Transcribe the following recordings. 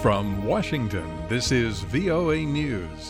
From Washington, this is VOA News.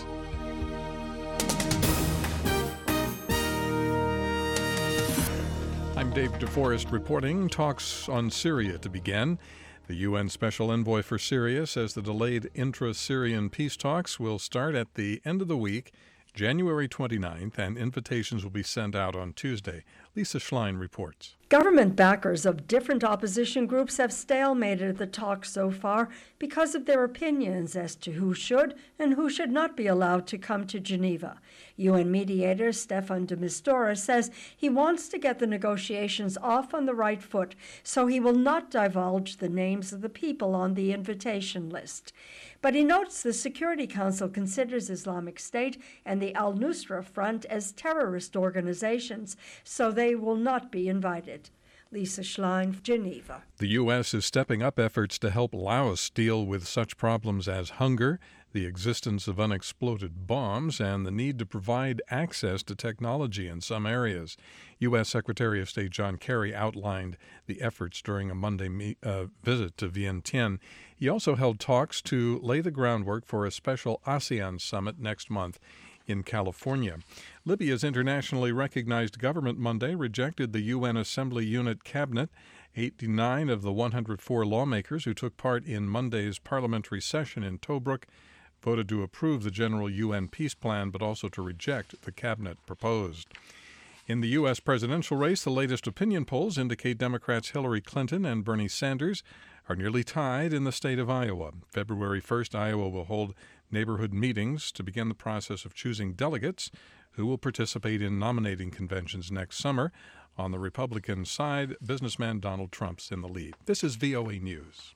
I'm Dave DeForest reporting. Talks on Syria to begin. The UN Special Envoy for Syria says the delayed intra-Syrian peace talks will start at the end of the week, January 29th, and invitations will be sent out on Tuesday. Lisa Schlein reports. Government backers of different opposition groups have stalemated the talks so far because of their opinions as to who should and who should not be allowed to come to Geneva. UN mediator Staffan de Mistura says he wants to get the negotiations off on the right foot, so he will not divulge the names of the people on the invitation list. But he notes the Security Council considers Islamic State and the Al-Nusra Front as terrorist organizations, so they will not be invited. Lisa Schlein, Geneva. The U.S. is stepping up efforts to help Laos deal with such problems as hunger, the existence of unexploded bombs, and the need to provide access to technology in some areas. U.S. Secretary of State John Kerry outlined the efforts during a Monday visit to Vientiane. He also held talks to lay the groundwork for a special ASEAN summit next month in California. Libya's internationally recognized government Monday rejected the UN Assembly Unit Cabinet. 89 of the 104 lawmakers who took part in Monday's parliamentary session in Tobruk voted to approve the general UN peace plan, but also to reject the cabinet proposed. In the U.S. presidential race, the latest opinion polls indicate Democrats Hillary Clinton and Bernie Sanders are nearly tied in the state of Iowa. February 1st, Iowa will hold neighborhood meetings to begin the process of choosing delegates who will participate in nominating conventions next summer. On the Republican side, businessman Donald Trump's in the lead. This is VOA News.